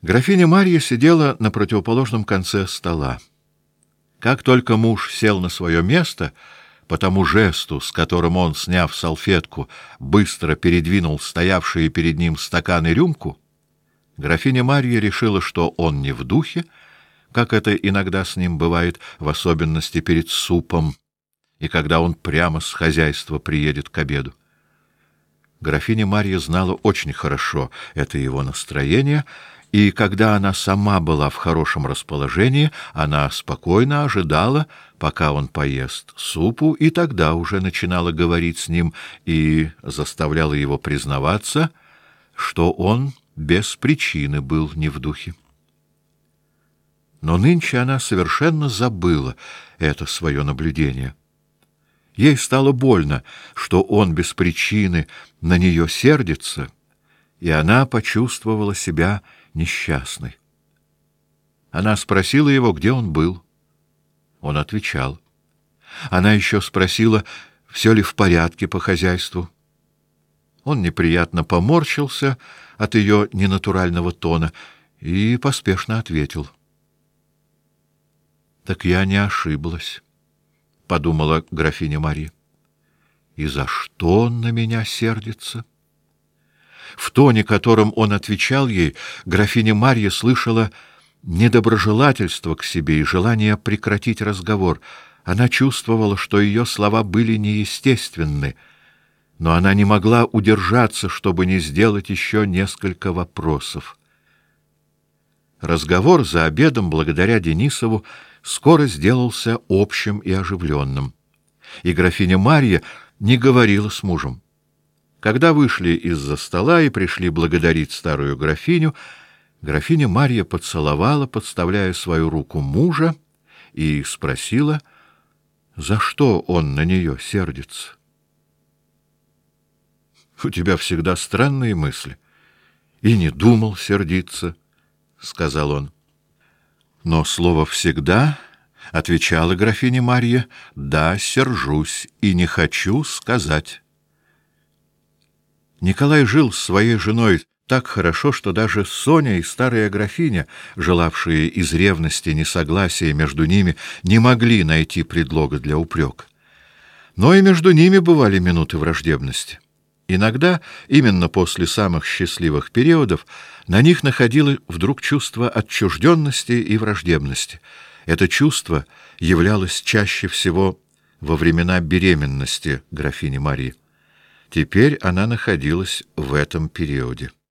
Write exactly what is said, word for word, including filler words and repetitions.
Графиня Марья сидела на противоположном конце стола. Как только муж сел на свое место, по тому жесту, с которым он, сняв салфетку, быстро передвинул стоявшие перед ним стакан и рюмку, графиня Марья решила, что он не в духе, как это иногда с ним бывает, в особенности перед супом, и когда он прямо с хозяйства приедет к обеду. Графиня Марья знала очень хорошо это его настроение, и когда она сама была в хорошем расположении, она спокойно ожидала, пока он поест супу, и тогда уже начинала говорить с ним и заставляла его признаваться, что он без причины был не в духе. Но нынче она совершенно забыла это свое наблюдение. Ей стало больно, что он без причины на нее сердится, и она почувствовала себя несчастной. Она спросила его, где он был. Он отвечал. Она еще спросила, все ли в порядке по хозяйству. Он неприятно поморщился от ее ненатурального тона и поспешно ответил. Так я не ошиблась, подумала графиня Марья. И за что он на меня сердится? В тоне, которым он отвечал ей, графиня Марья слышала недоброжелательство к себе и желание прекратить разговор. Она чувствовала, что ее слова были неестественны, но она не могла удержаться, чтобы не сделать еще несколько вопросов. Разговор за обедом, благодаря Денисову, скоро сделался общим и оживленным, и графиня Марья не говорила с мужем. Когда вышли из-за стола и пришли благодарить старую графиню, графиня Марья поцеловала, подставляя свою руку мужа, и спросила, за что он на нее сердится. — У тебя всегда странные мысли. И не думал сердиться, — сказал он. Но слово «всегда», — отвечала графиня Марья, — да, сержусь и не хочу сказать. Николай жил с своей женой так хорошо, что даже Соня и старая графиня, желавшие из ревности несогласия между ними, не могли найти предлога для упрека. Но и между ними бывали минуты враждебности. Иногда, именно после самых счастливых периодов, на них находило вдруг чувство отчужденности и враждебности. Это чувство являлось чаще всего во времена беременности графини Марии. Теперь она находилась в этом периоде.